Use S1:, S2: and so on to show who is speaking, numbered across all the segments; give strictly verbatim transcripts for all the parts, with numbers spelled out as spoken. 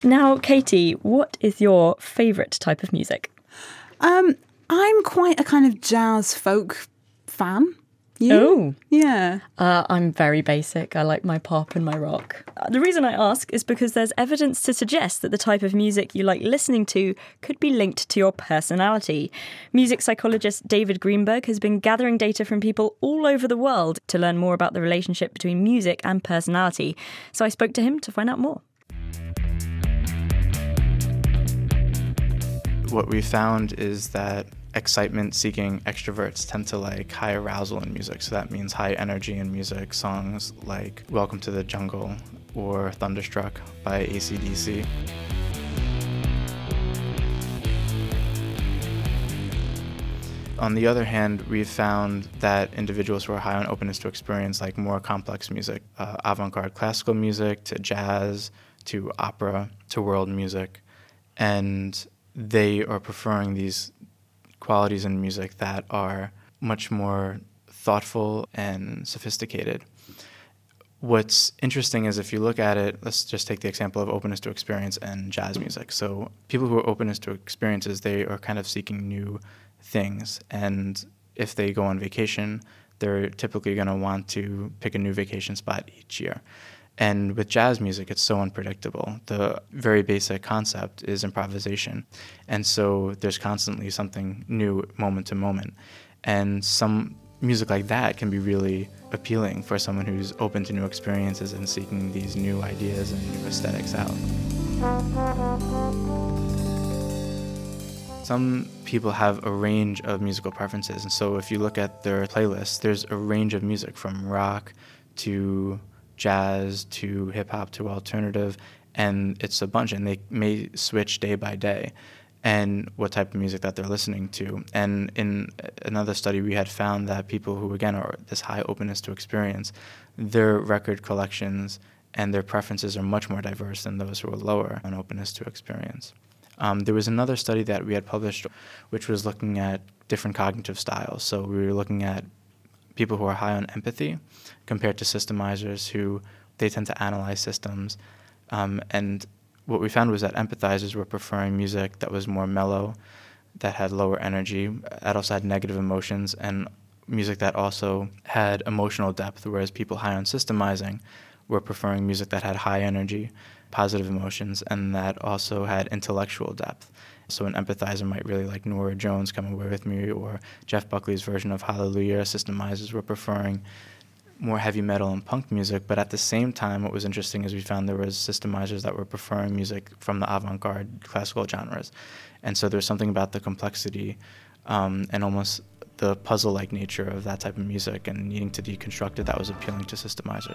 S1: Now, Katie, what is your favourite type of music?
S2: Um, I'm quite a kind of jazz folk fan. You?
S1: Oh.
S2: Yeah.
S1: Uh, I'm very basic. I like my pop and my rock. Uh, the reason I ask is because there's evidence to suggest that the type of music you like listening to could be linked to your personality. Music psychologist David Greenberg has been gathering data from people all over the world to learn more about the relationship between music and personality. So I spoke to him to find out more.
S3: What we found is that excitement-seeking extroverts tend to like high arousal in music. So that means high energy in music, songs like Welcome to the Jungle or Thunderstruck by A C D C. On the other hand, we've found that individuals who are high on openness to experience like more complex music, uh, avant-garde classical music to jazz to opera to world music, and they are preferring these qualities in music that are much more thoughtful and sophisticated. What's interesting is if you look at it, let's just take the example of openness to experience and jazz music. So people who are openness to experiences, they are kind of seeking new things. And if they go on vacation, they're typically going to want to pick a new vacation spot each year. And with jazz music, it's so unpredictable. The very basic concept is improvisation. And so there's constantly something new moment to moment. And some music like that can be really appealing for someone who's open to new experiences and seeking these new ideas and new aesthetics out. Some people have a range of musical preferences. And so if you look at their playlist, there's a range of music from rock to jazz to hip-hop to alternative, and it's a bunch, and they may switch day by day and what type of music that they're listening to. And in another study, we had found that people who, again, are this high openness to experience, their record collections and their preferences are much more diverse than those who are lower on openness to experience. Um, there was another study that we had published which was looking at different cognitive styles. So we were looking at people who are high on empathy compared to systemizers who they tend to analyze systems. Um, and what we found was that empathizers were preferring music that was more mellow, that had lower energy, that also had negative emotions, and music that also had emotional depth, whereas people high on systemizing were preferring music that had high energy, positive emotions, and that also had intellectual depth. So an empathizer might really like Norah Jones, Come Away With Me, or Jeff Buckley's version of Hallelujah. Systemizers were preferring more heavy metal and punk music, but at the same time, what was interesting is we found there was systemizers that were preferring music from the avant-garde classical genres. And so there's something about the complexity um, and almost the puzzle-like nature of that type of music and needing to deconstruct it that was appealing to systemizers.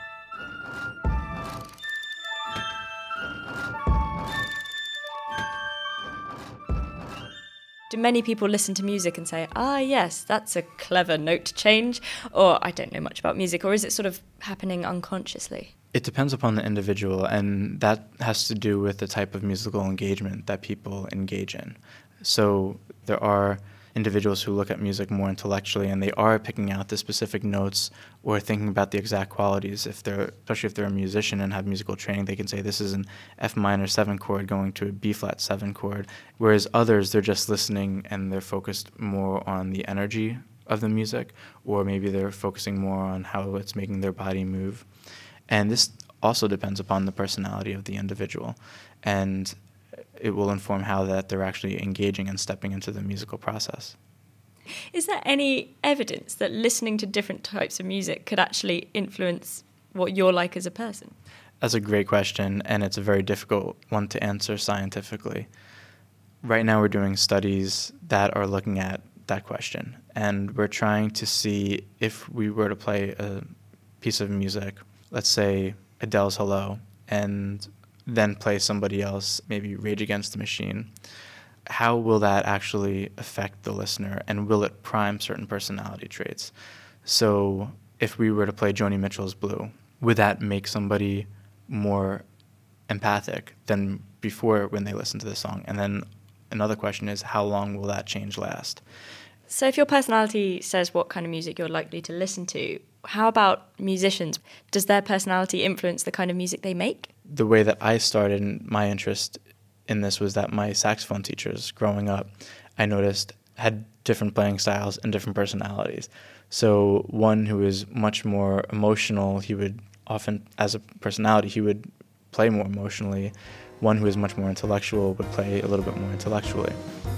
S1: Do many people listen to music and say, ah, yes, that's a clever note change, or I don't know much about music, or is it sort of happening unconsciously?
S3: It depends upon the individual, and that has to do with the type of musical engagement that people engage in. So there are individuals who look at music more intellectually, and they are picking out the specific notes or thinking about the exact qualities. If they're, especially if they're a musician and have musical training, they can say this is an F minor seven chord going to a B flat seven chord. Whereas others, they're just listening and they're focused more on the energy of the music, or maybe they're focusing more on how it's making their body move. And this also depends upon the personality of the individual, and it will inform how that they're actually engaging and stepping into the musical process.
S1: Is there any evidence that listening to different types of music could actually influence what you're like as a person?
S3: That's a great question, and it's a very difficult one to answer scientifically. Right now we're doing studies that are looking at that question, and we're trying to see if we were to play a piece of music, let's say Adele's Hello, and then play somebody else, maybe Rage Against the Machine, how will that actually affect the listener, and will it prime certain personality traits? So if we were to play Joni Mitchell's Blue, would that make somebody more empathic than before when they listen to the song? And then another question is, how long will that change last?
S1: So if your personality says what kind of music you're likely to listen to, how about musicians? Does their personality influence the kind of music they make?
S3: the way that I started my interest in this was that my saxophone teachers growing up, I noticed, had different playing styles and different personalities. So one who is much more emotional, he would often, as a personality, he would play more emotionally. One who is much more intellectual would play a little bit more intellectually.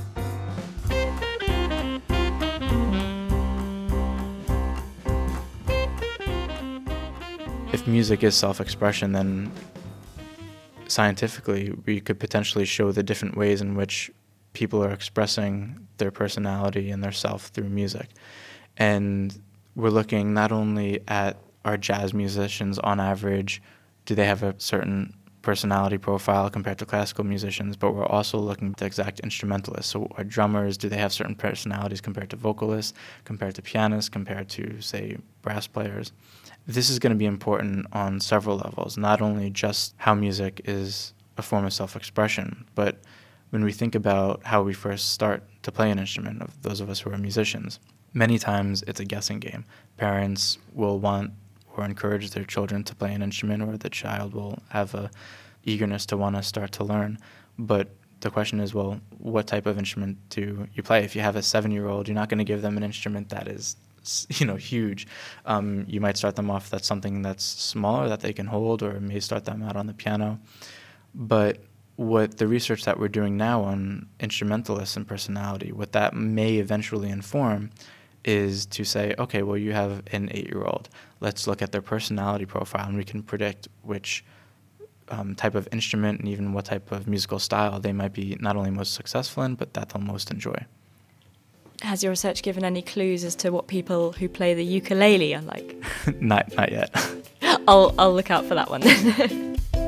S3: If music is self-expression, then scientifically we could potentially show the different ways in which people are expressing their personality and their self through music. And we're looking not only at our jazz musicians on average, do they have a certain personality profile compared to classical musicians, but we're also looking at the exact instrumentalists. So our drummers, do they have certain personalities compared to vocalists, compared to pianists, compared to, say, brass players? This is going to be important on several levels, not only just how music is a form of self-expression, but when we think about how we first start to play an instrument, of those of us who are musicians, many times it's a guessing game. Parents will want or encourage their children to play an instrument, or the child will have a eagerness to want to start to learn. But the question is, well, what type of instrument do you play? If you have a seven-year-old, you're not going to give them an instrument that is, you know, huge. Um, you might start them off that's something that's smaller that they can hold, or may start them out on the piano. But what the research that we're doing now on instrumentalists and personality, what that may eventually inform is to say, okay, well, you have an eight-year-old. Let's look at their personality profile, and we can predict which um, type of instrument and even what type of musical style they might be not only most successful in, but that they'll most enjoy.
S1: Has your research given any clues as to what people who play the ukulele are like?
S3: not, not yet.
S1: I'll, I'll look out for that one then.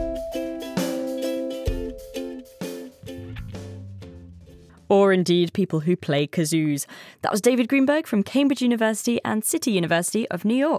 S1: Or indeed people who play kazoos. That was David Greenberg from Cambridge University and City University of New York.